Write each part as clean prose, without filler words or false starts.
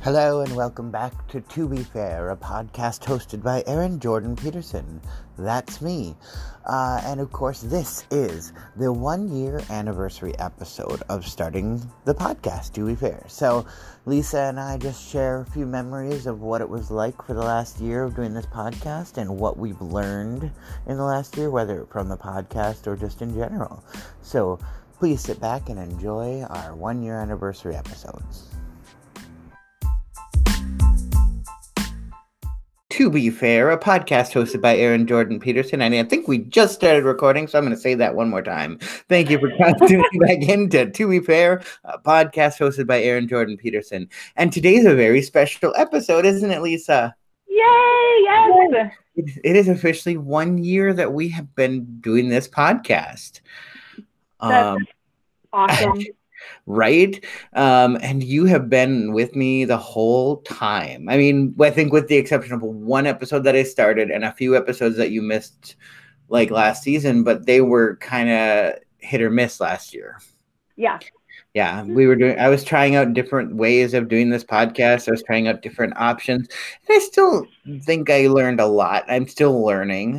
Hello and welcome back to Be Fair, a podcast hosted by Aaron Jordan Peterson. That's me. And of course, this is the 1-year anniversary episode of starting the podcast, To Be Fair. So Lisa and I just share a few memories of what it was like for the last year of doing this podcast and what we've learned in the last year, whether from the podcast or just in general. So please sit back and enjoy our 1-year anniversary episodes. To Be Fair, a podcast hosted by Aaron Jordan Peterson. And I think we just started recording, so I'm going to say that one more time. Thank you for tuning back into To Be Fair, a podcast hosted by Aaron Jordan Peterson. And today's a very special episode, isn't it, Lisa? Yay! Yes! It is officially 1 year that we have been doing this podcast. That's awesome. Right? And you have been with me the whole time. I mean, I think with the exception of one episode that I started and a few episodes that you missed like last season, but they were kind of hit or miss last year. Yeah. Yeah, I was trying out different ways of doing this podcast. I was trying out different options. And I still think I learned a lot. I'm still learning.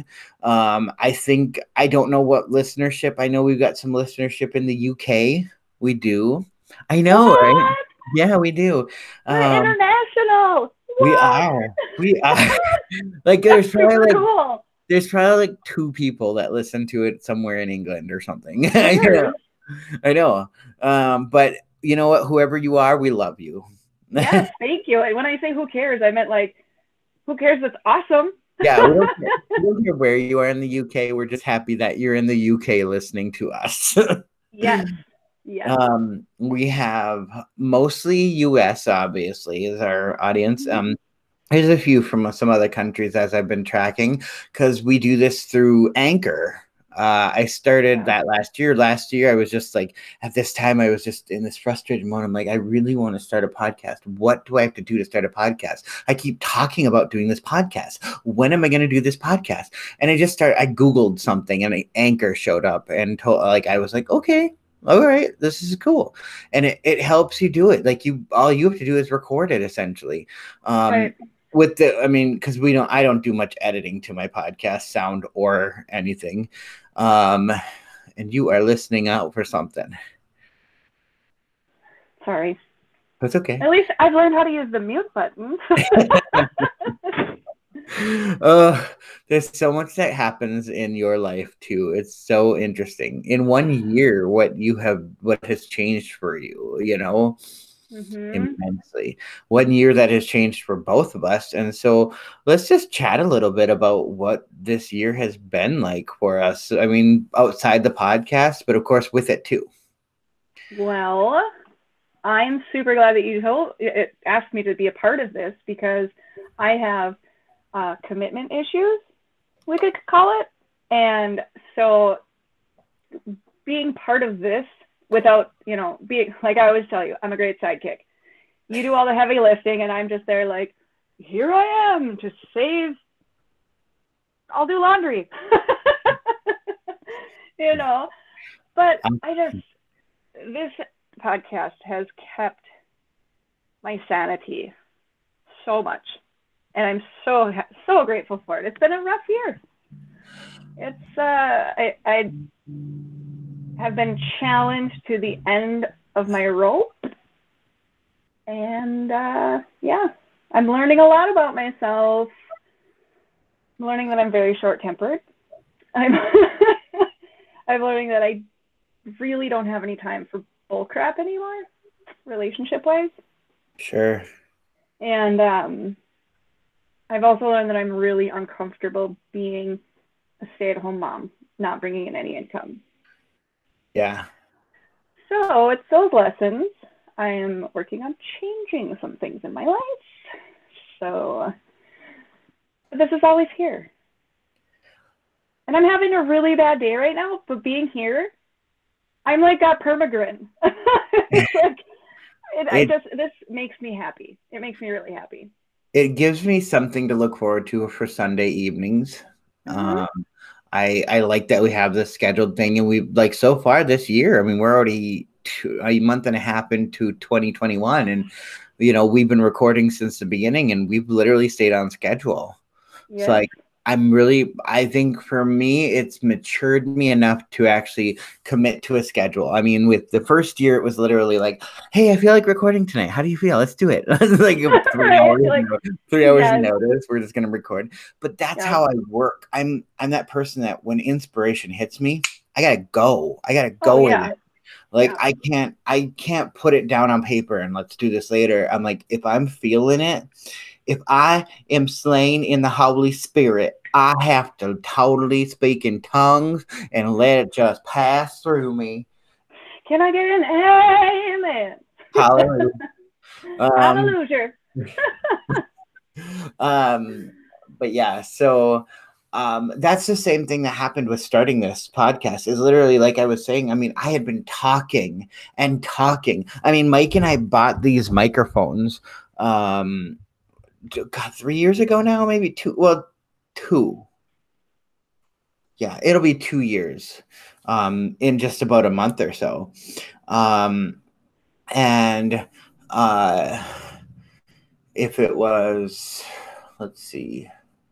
I don't know what listenership. I know we've got some listenership in the UK. We do. I know, what? Right? Yeah, we do. We're international. We are. Like there's probably cool. There's probably like 2 people that listen to it somewhere in England or something. I know. But you know what? Whoever you are, we love you. Yes, thank you. And when I say who cares, I meant like, who cares? That's awesome. Yeah, we don't care where you are in the UK. We're just happy that you're in the UK listening to us. Yes. Yes. We have mostly US, obviously, is our audience. There's a few from some other countries as I've been tracking because we do this through Anchor. I started that last year. Last year, I was just like, at this time, I was just in this frustrated mode. I'm like, I really want to start a podcast. What do I have to do to start a podcast? I keep talking about doing this podcast. When am I going to do this podcast? And I Googled something and Anchor showed up and I was like, okay. All right, this is cool. And it helps you do it. Like all you have to do is record it essentially. Right. Because I don't do much editing to my podcast, sound or anything. And you are listening out for something. Sorry. That's okay. At least I've learned how to use the mute button. There's so much that happens in your life too. It's so interesting. In 1 year, what has changed for you, immensely. 1 year that has changed for both of us. And so let's just chat a little bit about what this year has been like for us. I mean, outside the podcast, but of course with it too. Well, I'm super glad that you asked me to be a part of this because I have commitment issues, we could call it. And so being part of this without, being, like I always tell you, I'm a great sidekick. You do all the heavy lifting and I'm just there like, here I am to save, I'll do laundry, but this podcast has kept my sanity so much. And I'm so grateful for it. It's been a rough year. It's I have been challenged to the end of my rope, and I'm learning a lot about myself. I'm learning that I'm very short-tempered. I'm learning that I really don't have any time for bull crap anymore, relationship-wise. Sure. And I've also learned that I'm really uncomfortable being a stay-at-home mom, not bringing in any income. Yeah. So it's those lessons. I am working on changing some things in my life. So this is always here. And I'm having a really bad day right now, but being here, I'm like got permagrin. This makes me happy. It makes me really happy. It gives me something to look forward to for Sunday evenings. Mm-hmm. I like that we have this scheduled thing, and we so far this year. I mean, we're already a month and a half into 2021, and we've been recording since the beginning and we've literally stayed on schedule. Yes. So like I think for me, it's matured me enough to actually commit to a schedule. I mean, with the first year, it was literally like, hey, I feel like recording tonight. How do you feel? Let's do it. Like 3 hours, Like, 3 hours yes. notice. We're just going to record. But that's how I work. I'm that person that when inspiration hits me, I got to go. I got to go with it. Like I can't put it down on paper and let's do this later. I'm like, if I'm feeling it, if I am slain in the Holy Spirit, I have to totally speak in tongues and let it just pass through me. Can I get an amen? Hallelujah. Hallelujah. But yeah, so that's the same thing that happened with starting this podcast. Is literally like I was saying. I mean, I had been talking and talking. I mean, Mike and I bought these microphones. God, 3 years ago now, maybe two. Well, 2. Yeah, it'll be 2 years in just about a month or so. And if it was, let's see.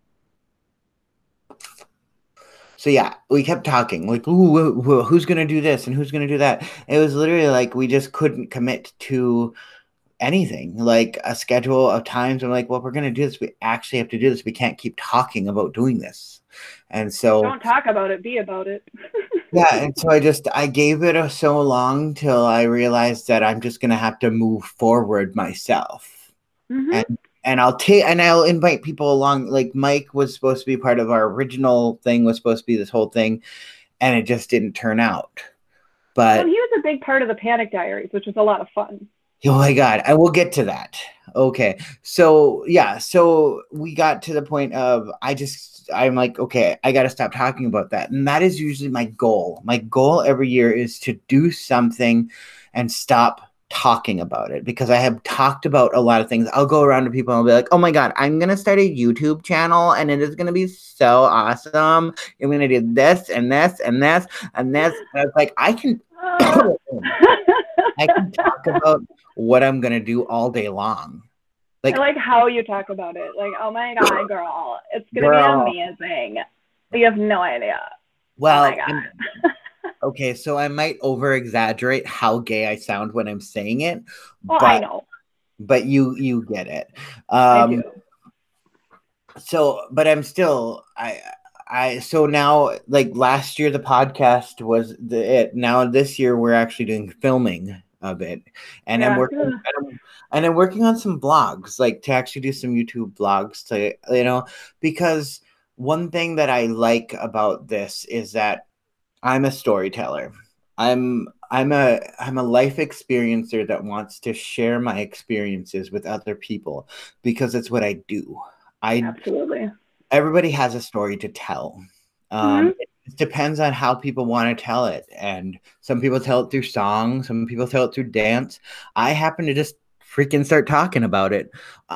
So yeah, we kept talking like, ooh, who's going to do this and who's going to do that? It was literally like we just couldn't commit to anything, like a schedule of times. I'm like, well, we're going to do this. We actually have to do this. We can't keep talking about doing this. And so don't talk about it, be about it. Yeah, and so I gave it so long till I realized that I'm just going to have to move forward myself. Mm-hmm. And I'll invite people along. Like Mike was supposed to be part of our original thing, was supposed to be this whole thing, and it just didn't turn out. But he was a big part of the Panic Diaries, which was a lot of fun. Oh my God, I will get to that. Okay. So yeah, so we got to the point of I'm like, okay, I got to stop talking about that. And that is usually my goal. My goal every year is to do something and stop talking about it, because I have talked about a lot of things. I'll go around to people and I'll be like, oh my God, I'm going to start a YouTube channel and it is going to be so awesome. I'm going to do this and this and this and this. And I was like, I can talk about what I'm going to do all day long. Like, I like how you talk about it. Like, oh my God, girl, it's going to be amazing. You have no idea. Well, oh my God. Okay, so I might over-exaggerate how gay I sound when I'm saying it. Well, I know. But you get it. I do. So, but I'm still, so now, like last year, the podcast was it. Now this year, we're actually doing filming of it, and I'm working on some blogs, like to actually do some YouTube vlogs to, because one thing that I like about this is that I'm a storyteller. I'm a life experiencer that wants to share my experiences with other people, because it's what I do. Absolutely. Everybody has a story to tell. It depends on how people want to tell it. And some people tell it through song. Some people tell it through dance. I happen to just freaking start talking about it.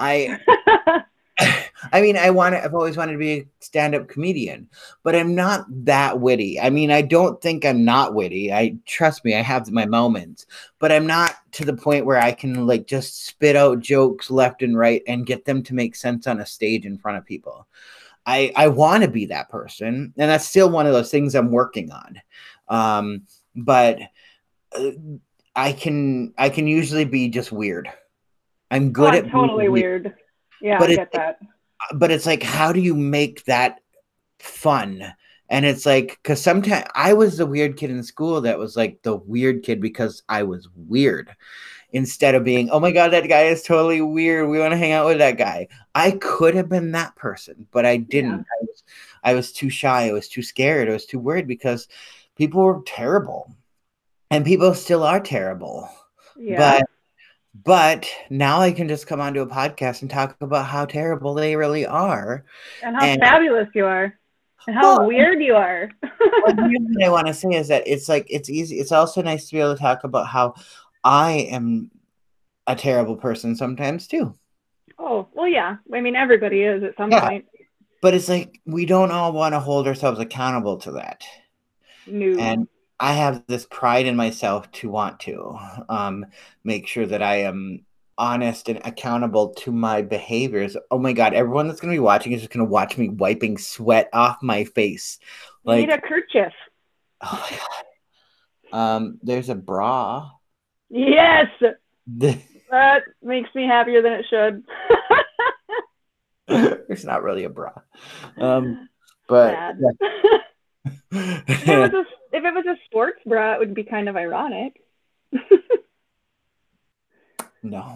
I mean, I've always wanted to be a stand-up comedian, but I'm not that witty. I mean, I don't think I'm not witty. Trust me, I have my moments, but I'm not to the point where I can like just spit out jokes left and right and get them to make sense on a stage in front of people. I want to be that person, and that's still one of those things I'm working on. But I can usually be just weird. I'm good at totally weird. Yeah, but I get that. But it's like, how do you make that fun? And it's like, because sometimes I was the weird kid in school that was like the weird kid because I was weird. Instead of being, oh my God, that guy is totally weird, we want to hang out with that guy. I could have been that person, but I didn't. Yeah. I was too shy. I was too scared. I was too worried because people were terrible. And people still are terrible. Yeah. But now I can just come onto a podcast and talk about how terrible they really are. And how fabulous you are. And how weird you are. What I want to say is that it's like, it's easy. It's also nice to be able to talk about how I am a terrible person sometimes too. Oh, well, yeah. I mean, everybody is at some point. But it's like, we don't all want to hold ourselves accountable to that. No. And I have this pride in myself to want to make sure that I am honest and accountable to my behaviors. Oh my God, everyone that's going to be watching is just going to watch me wiping sweat off my face. You need Like, a kerchief. oh my God. There's a bra. Yes. That makes me happier than it should. It's not really a bra. But Sad. yeah. If it was a sports bra, it would be kind of ironic. No.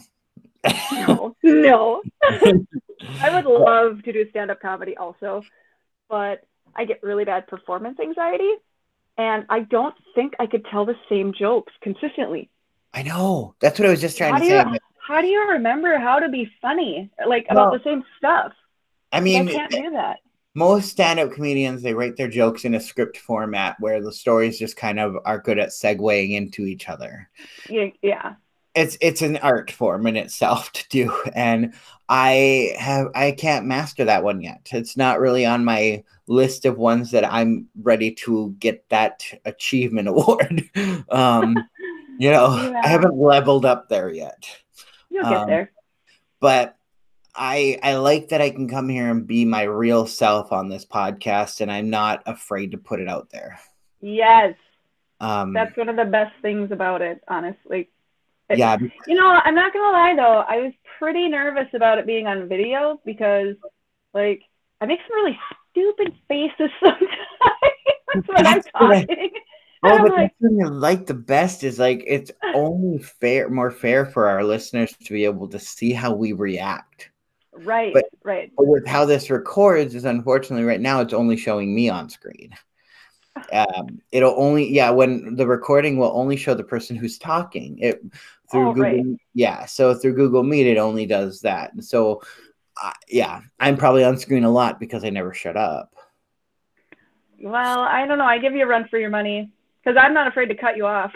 No. I would love to do stand-up comedy also, but I get really bad performance anxiety, and I don't think I could tell the same jokes consistently. I know. That's what I was just trying to say. How do you remember how to be funny, like about the same stuff? I mean, I can't do that. Most stand-up comedians, they write their jokes in a script format where the stories just kind of are good at segueing into each other. Yeah. It's an art form in itself to do, and I can't master that one yet. It's not really on my list of ones that I'm ready to get that achievement award. I haven't leveled up there yet. You'll get there. But I like that I can come here and be my real self on this podcast, and I'm not afraid to put it out there. Yes. That's one of the best things about it, honestly. Yeah. I'm not going to lie, though. I was pretty nervous about it being on video because, like, I make some really stupid faces sometimes when I'm talking. But that's what I like the best is, like, it's only more fair for our listeners to be able to see how we react. Right. But with how this records is, unfortunately, right now, it's only showing me on screen. It'll only, when the recording will only show the person who's talking through Google. Right. Yeah. So through Google Meet, it only does that. And so, I'm probably on screen a lot because I never shut up. Well, I don't know. I give you a run for your money because I'm not afraid to cut you off.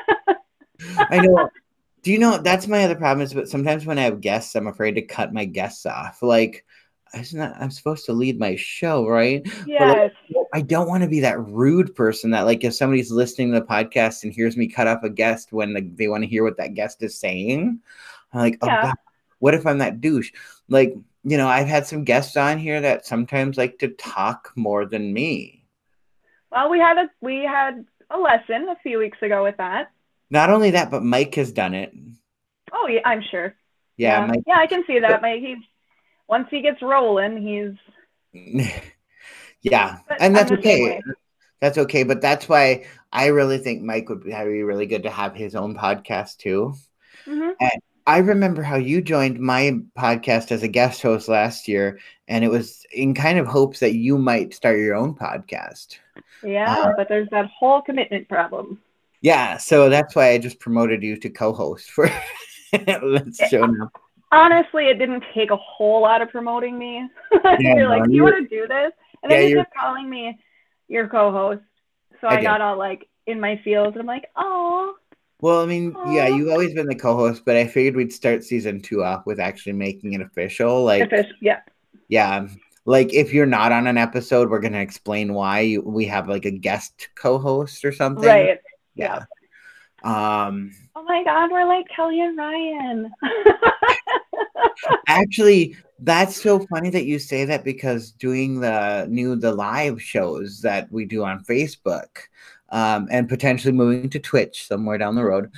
I know. Do you know, that's my other problem is, but sometimes when I have guests, I'm afraid to cut my guests off. Like, I'm supposed to lead my show, right? Yes. But like, I don't want to be that rude person that, like, if somebody's listening to the podcast and hears me cut off a guest when they want to hear what that guest is saying, I'm like, oh God, what if I'm that douche? Like, I've had some guests on here that sometimes like to talk more than me. Well, we had a lesson a few weeks ago with that. Not only that, but Mike has done it. Oh, yeah, I'm sure. Yeah, Mike, I can see that. Mike, once he gets rolling, he's and that's okay. That's okay, but that's why I really think Mike would be really good to have his own podcast too. Mm-hmm. And I remember how you joined my podcast as a guest host last year, and it was in kind of hopes that you might start your own podcast. Yeah, but there's that whole commitment problem. Yeah, so that's why I just promoted you to co-host for Let's Show Now. Honestly, it didn't take a whole lot of promoting me. You're like, do you want to do this? And then you kept calling me your co-host. So I got all like in my feels, and I'm like, oh. Well, I mean, you've always been the co-host, but I figured we'd start season 2 off with actually making it official. Yeah. Like, if you're not on an episode, we're going to explain why we have like a guest co-host or something. Right. Yeah. Oh my God, we're like Kelly and Ryan. Actually, that's so funny that you say that, because doing the live shows that we do on Facebook, and potentially moving to Twitch somewhere down the road,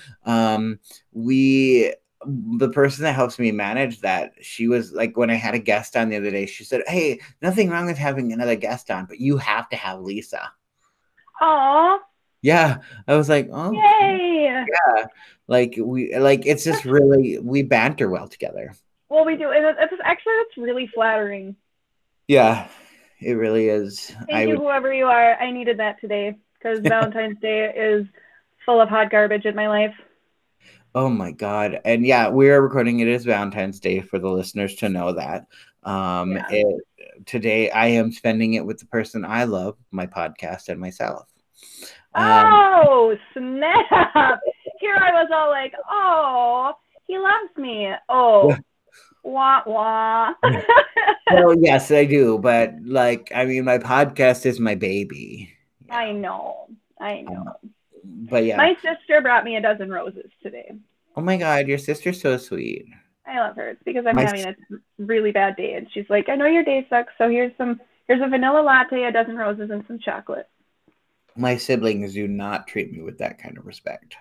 the person that helps me manage that, she was like, when I had a guest on the other day, she said, hey, nothing wrong with having another guest on, but you have to have Lisa. Aww. Yeah, I was like, oh, yay! Yeah, it's just really, we banter well together. Well, we do, and it's really flattering. Yeah, it really is. Thank you, whoever you are. I needed that today because Valentine's Day is full of hot garbage in my life. Oh my God! And yeah, we are recording. It is Valentine's Day for the listeners to know that. Today, I am spending it with the person I love, my podcast, and myself. Oh, snap! Here I was all like, oh, he loves me. Oh, wah, wah. Well, yes, I do. But like, I mean, my podcast is my baby. I know. But yeah. My sister brought me a dozen roses today. Oh my God, your sister's so sweet. I love her. It's because I'm My having a really bad day, and she's like, "I know your day sucks, so here's a vanilla latte, a dozen roses, and some chocolate." my siblings do not treat me with that kind of respect.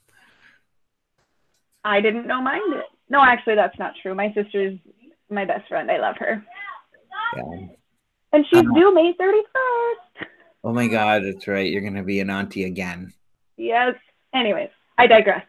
I didn't know mine did. No, actually, that's not true. My sister's my best friend. I love her, Yeah. and she's due May 31st. Oh my God, that's right. You're gonna be an auntie again. Yes. Anyways, I digress.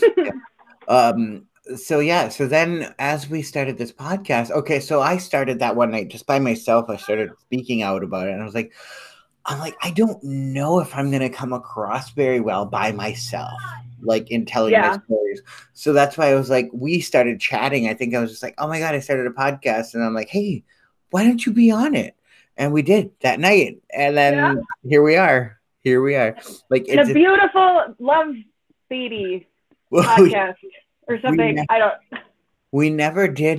So yeah, so then as we started this podcast, okay, so I started that one night just by myself. I started speaking out about it, and I'm like, I don't know if I'm gonna come across very well by myself, like in telling my stories. So that's why I was like, we started chatting. I think I was just like, oh my God, I started a podcast, and I'm like, hey, why don't you be on it? And we did that night, and then here we are. Here we are. Like it's a beautiful love baby podcast or something. I don't. We never did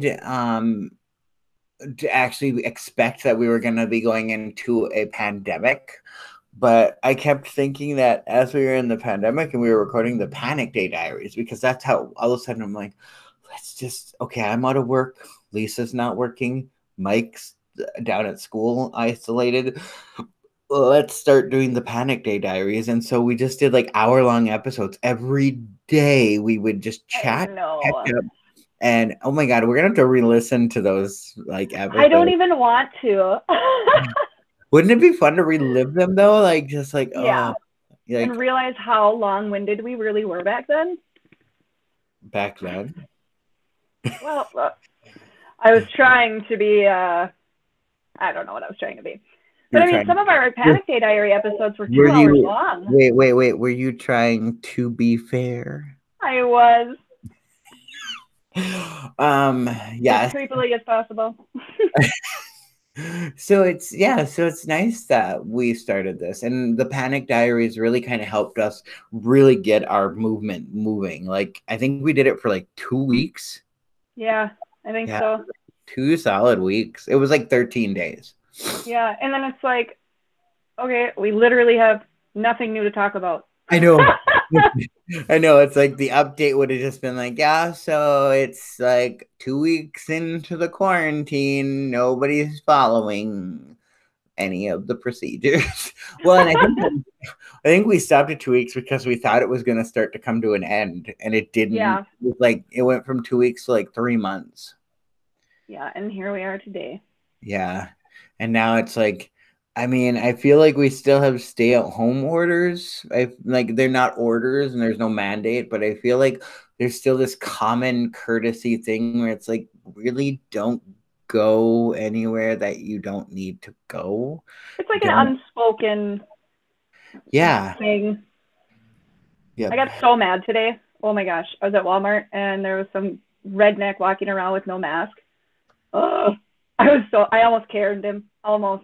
to actually expect that we were going to be going into a pandemic, but I kept thinking that as we were in the pandemic and we were recording the Panic Day Diaries, because that's how all of a sudden I'm like, let's just, okay, I'm out of work. Lisa's not working. Mike's down at school, isolated. Let's start doing the Panic Day Diaries. And so we just did like hour-long episodes. Every day we would just chat, catch up. And oh my God, we're gonna have to re-listen to those like episodes. I don't even want to. Wouldn't it be fun to relive them though? Like just like and realize how long-winded we really were back then. Back then? Well, I was trying to be. I don't know what I was trying to be. But I mean, some of our Panic Day Diary episodes were 2 hours long. Wait. Were you trying to be fair? I was. Yeah. As creepily as possible. So it's nice that we started this, and the Panic Diaries really kind of helped us really get our movement moving. Like I think we did it for like 2 weeks. Yeah, I think so. 2 solid weeks. It was like 13 days. Yeah, and then it's like, okay, we literally have nothing new to talk about. I know. I know. It's like the update would have just been like, yeah, so it's like 2 weeks into the quarantine. Nobody's following any of the procedures. Well, and I think we stopped at 2 weeks because we thought it was going to start to come to an end, and it didn't. Yeah. It was like it went from 2 weeks to like 3 months. Yeah, and here we are today. Yeah. And now it's like, I mean, I feel like we still have stay-at-home orders. Like they're not orders and there's no mandate, but I feel like there's still this common courtesy thing where it's like, really don't go anywhere that you don't need to go. It's like an unspoken thing. Yeah. I got so mad today. Oh my gosh. I was at Walmart and there was some redneck walking around with no mask. I almost carried him. Almost.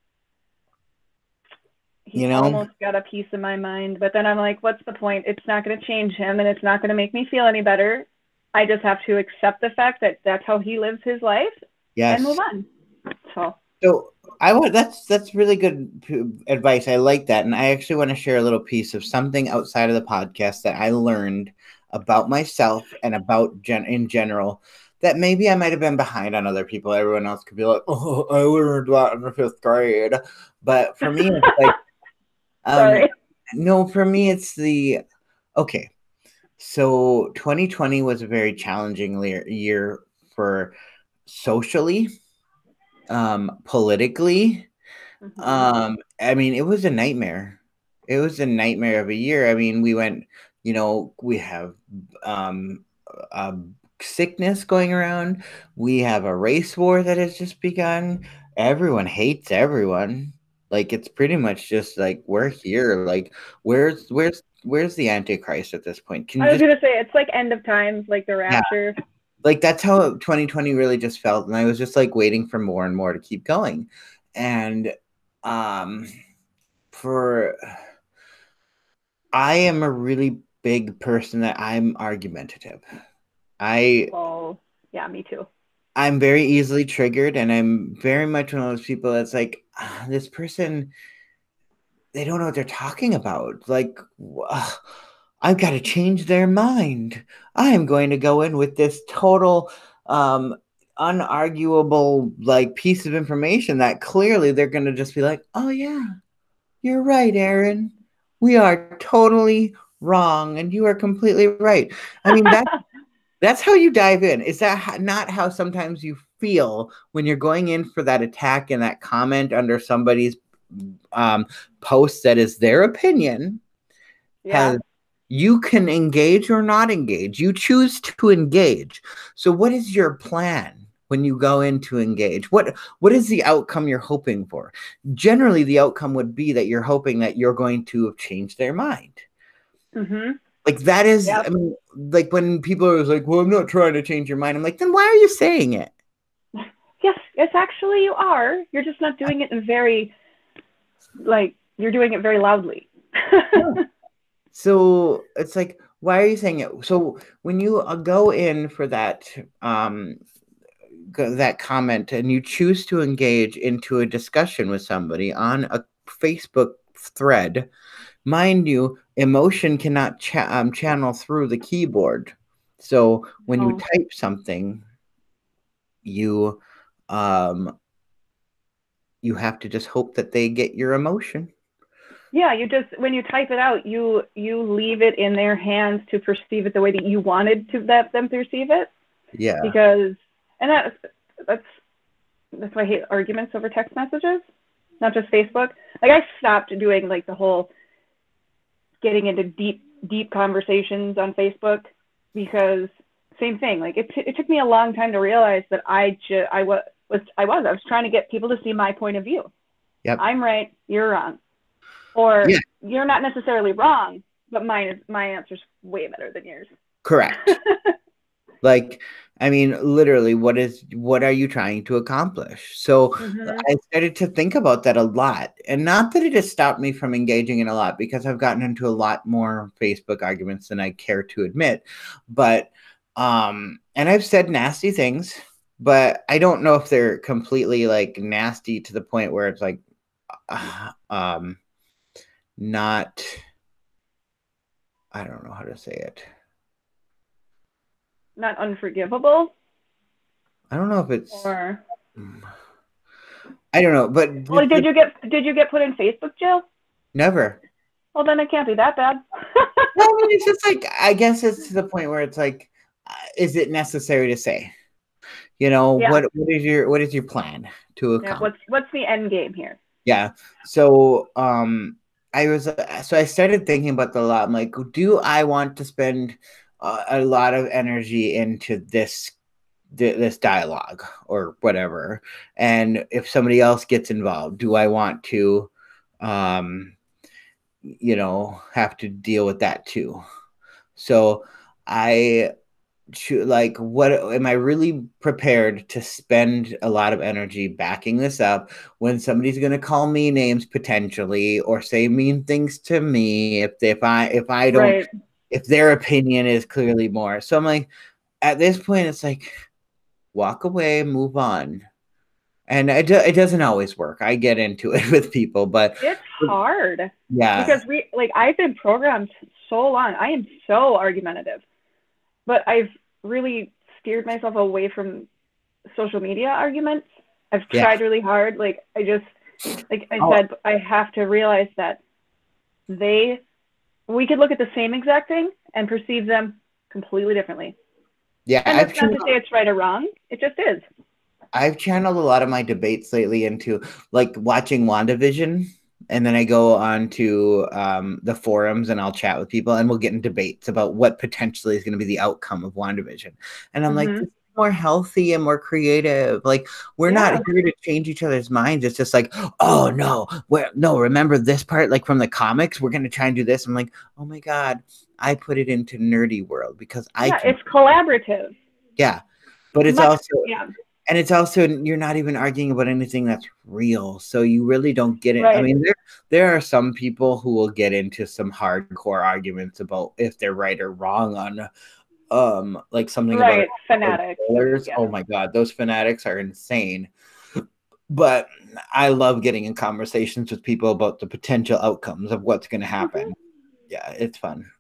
He almost got a piece of my mind. But then I'm like, what's the point? It's not going to change him and it's not going to make me feel any better. I just have to accept the fact that that's how he lives his life and move on. So that's really good advice. I like that. And I actually want to share a little piece of something outside of the podcast that I learned about myself and about in general, that maybe I might have been behind on other people. Everyone else could be like, oh, I learned that in the 5th grade. But for me, it's like, no, for me, it's okay. So 2020 was a very challenging year for socially, politically. I mean, it was a nightmare. It was a nightmare of a year. I mean, we went, we have sickness going around. We have a race war that has just begun. Everyone hates everyone. Like it's pretty much just like we're here. Like where's the Antichrist at this point? I was gonna say it's like end of times, like the rapture. Yeah. Like that's how 2020 really just felt, and I was just like waiting for more and more to keep going. And I am a really big person that I'm argumentative. Yeah, me too. I'm very easily triggered, and I'm very much one of those people that's like, this person, they don't know what they're talking about. Like, I've got to change their mind. I am going to go in with this total unarguable like piece of information that clearly they're going to just be like, oh yeah, you're right, Aaron. We are totally wrong and you are completely right. I mean, that's how you dive in. Is that not how sometimes you feel when you're going in for that attack and that comment under somebody's post that is their opinion? Yeah. You can engage or not engage. You choose to engage. So what is your plan when you go in to engage? What is the outcome you're hoping for? Generally, the outcome would be that you're hoping that you're going to change their mind. Mm-hmm. Like that is, Yep. I mean, like when people are like, well, I'm not trying to change your mind. I'm like, then why are you saying it? Yes, it's actually you are. You're just not doing it in very, like, you're doing it very loudly. So it's like, why are you saying it? So when you go in for that that comment and you choose to engage into a discussion with somebody on a Facebook thread, mind you, emotion cannot channel through the keyboard. So when you type something, you you have to just hope that they get your emotion. Yeah, you just, when you type it out, you leave it in their hands to perceive it the way that you wanted to let them perceive it. Yeah. Because, and that's why I hate arguments over text messages, not just Facebook. Like I stopped doing like the whole getting into deep conversations on Facebook because same thing. Like it took me a long time to realize that I was trying to get people to see my point of view. Yep. I'm right, you're wrong. Or you're not necessarily wrong, but my answer's way better than yours. Correct. Like, I mean, literally, what are you trying to accomplish? So I started to think about that a lot. And not that it has stopped me from engaging in a lot, because I've gotten into a lot more Facebook arguments than I care to admit. But and I've said nasty things, but I don't know if they're completely like nasty to the point where it's like not, I don't know how to say it. Not unforgivable. I don't know if it's, or I don't know, but well, did you get put in Facebook jail? Never. Well, then it can't be that bad. Well, I mean, it's just like, I guess it's to the point where it's like, is it necessary to say? You know, what is your plan to accomplish? What's the end game here? Yeah. So I started thinking about that a lot. I'm like, do I want to spend a lot of energy into this dialogue or whatever? And if somebody else gets involved, do I want to you know, have to deal with that too? So like, what am I really prepared to spend a lot of energy backing this up when somebody's going to call me names potentially or say mean things to me if I don't, if their opinion is clearly more? So I'm like, at this point it's like, walk away, move on. And it doesn't always work. I get into it with people, but it's hard. Yeah. Because I've been programmed so long. I am so argumentative, but I've really steered myself away from social media arguments. I've tried really hard. Like I said, I have to realize that we could look at the same exact thing and perceive them completely differently. Yeah. And that's not to say it's right or wrong. It just is. I've channeled a lot of my debates lately into like watching WandaVision, and then I go on to the forums and I'll chat with people and we'll get in debates about what potentially is going to be the outcome of WandaVision. And I'm like, this is more healthy and more creative. Like, we're not here to change each other's minds. It's just like, oh no, remember this part, like from the comics, we're going to try and do this. I'm like, oh my God, I put it into nerdy world because it's collaborative. Yeah. But it's and it's also, you're not even arguing about anything that's real. So you really don't get it. I mean, there are some people who will get into some hardcore arguments about if they're right or wrong on like something about fanatics. Oh my God, those fanatics are insane. But I love getting in conversations with people about the potential outcomes of what's going to happen. Yeah, it's fun.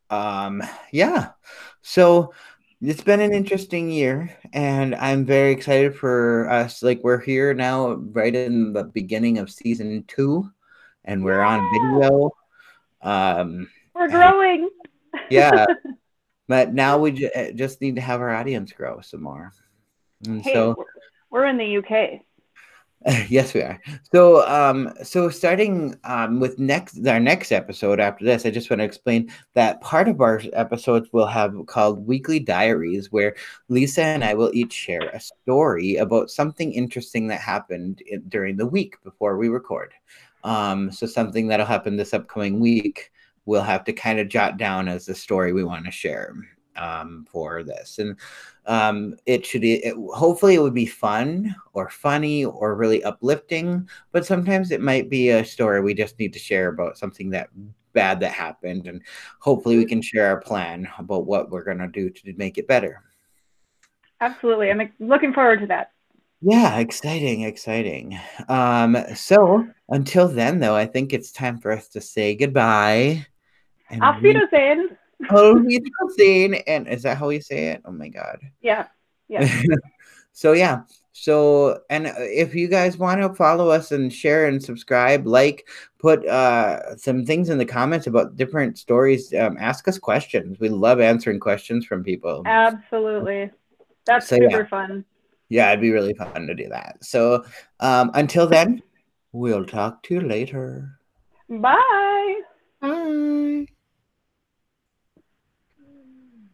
Um, yeah. So it's been an interesting year, and I'm very excited for us. Like, we're here now, right in the beginning of season 2, and we're on Yeah, video. Um, we're and growing. yeah, but now we just need to have our audience grow some more. And Hey, so, we're in the UK. yes, we are. So starting with our next episode after this, I just want to explain that part of our episodes will have called weekly diaries, where Lisa and I will each share a story about something interesting that happened during the week before we record. So something that'll happen this upcoming week, we'll have to kind of jot down as the story we want to share for this. And hopefully it would be fun or funny or really uplifting, but sometimes it might be a story we just need to share about something that bad that happened, and hopefully we can share our plan about what we're going to do to make it better. Absolutely. I'm looking forward to that. Yeah, exciting. So until then, though, I think it's time for us to say goodbye, and Auf we Wiedersehen. will be soon. And is that how we say it? Oh my God. Yeah. Yeah. So yeah. So, and if you guys want to follow us and share and subscribe, put some things in the comments about different stories. Ask us questions. We love answering questions from people. Absolutely. That's So super fun. yeah, it'd be really fun to do that. So until then, we'll talk to you later. Bye. Bye.